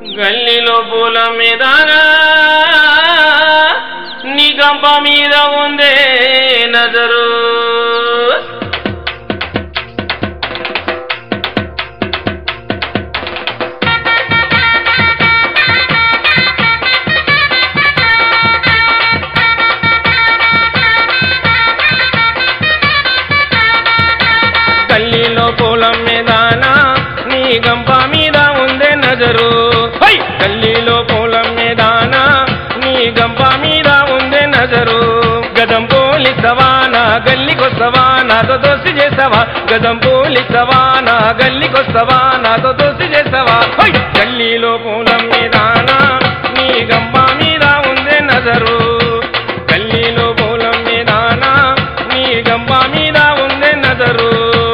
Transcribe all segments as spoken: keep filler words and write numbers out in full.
గల్లీలో పూల మీద నీ గంప మీద ఉందే నజరు గల్లీలో పూల మీద నీ గంప మీద ఉందే నజరు గల్లీలో పూల మీద నీ గంప మీద ఉందే నజరు గదం పోలిసవా నా గల్లికొస్తవా నాతో దోసి చేస్తావా గదం పోలిసవా నా గల్లికొస్తవా నాతో దోసి చేస్తావా గల్లీలో పూల మీద నీ గంప మీద ఉందే నజరు గల్లీలో పూల మీద నీ గంప మీద ఉందే నజరు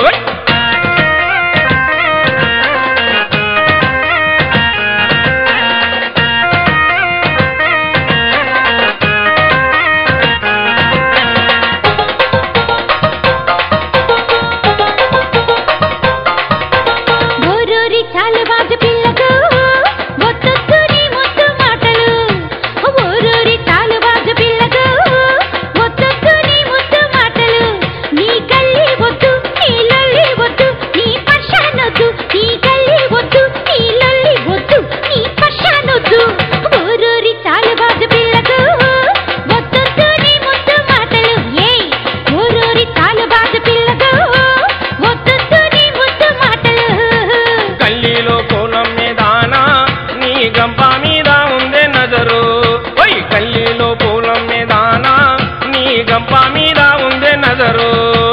గంప మీద ఉందే నజరు గల్లీలో పూల మీద నీ గంప మీద ఉందే నజరు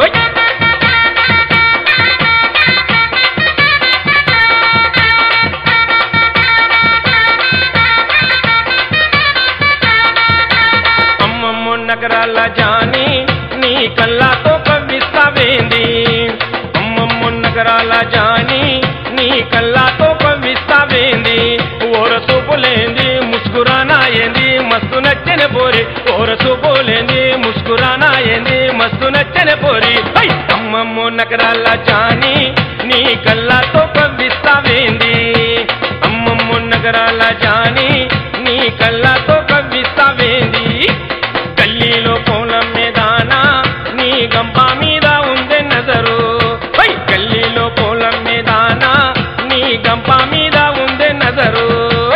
అమ్మమ్మ నగరాల జాని నీ కళ్ళతో కవ్విస్తావేంది అమ్మమ్మ నగరాల జాని నీ కళ్ళతో కవ్విస్తావేంది ఓర సూపులేంది ముస్కురానా ఏంది మస్తు నచ్చని పోరి ఓర సూపులేంది ముస్కురానా ఏంది మస్తు నచ్చని పోరి అమ్మమ్మ నగరాల జాని నీ కళ్ళతో కవ్విస్తావేంది అమ్మమ్మ నగరాల జాని నీ కళ్ళతో కవ్విస్తావేంది గల్లీలో పూల మీద నీ గంప మీద ఉందే నజరు గల్లీలో పూల మీద నీ గంప మీద ఉందే నజరు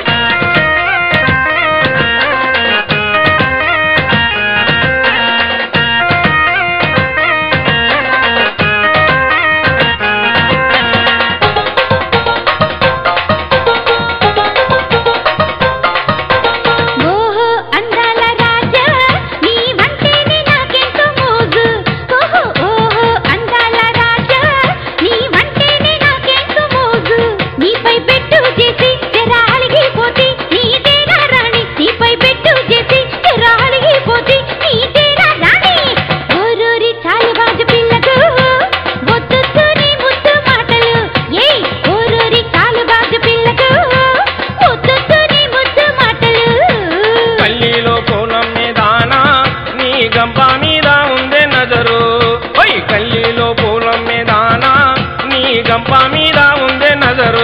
గంప మీద ఉందే నజరు గల్లీలో పూల మీద నీ గంప మీద ఉందే నజరు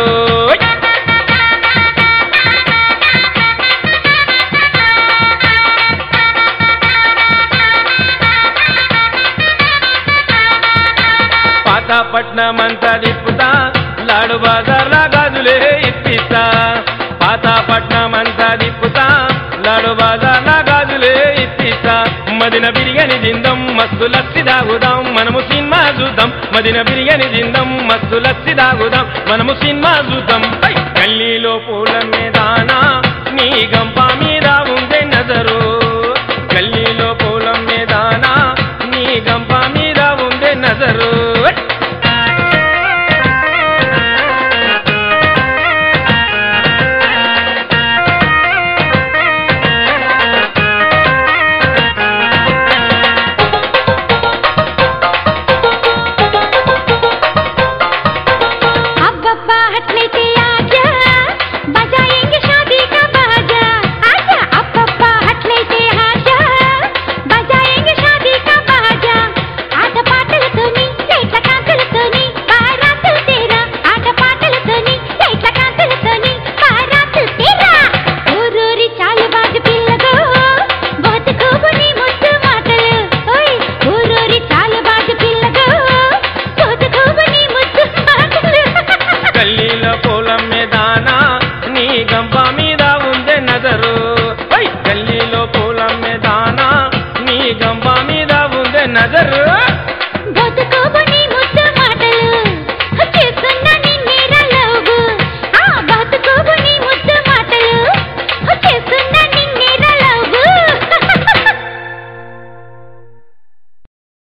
పాతపట్నమంతా తిప్పుతా లాడు బజార్లా గాజులే ఇప్పిస్తా పాతపట్నమంతా తిప్పుతా లాడు బజార్లా గాజులే ఇప్పిస్తా మదిన బిర్యానీ తిందాం మస్తు లస్సి తాగుదాం మనము సినిమా చూద్దాం మదిన బిర్యానీ తిందాం మస్తు లస్సి తాగుదాం మనము సినిమా చూద్దాం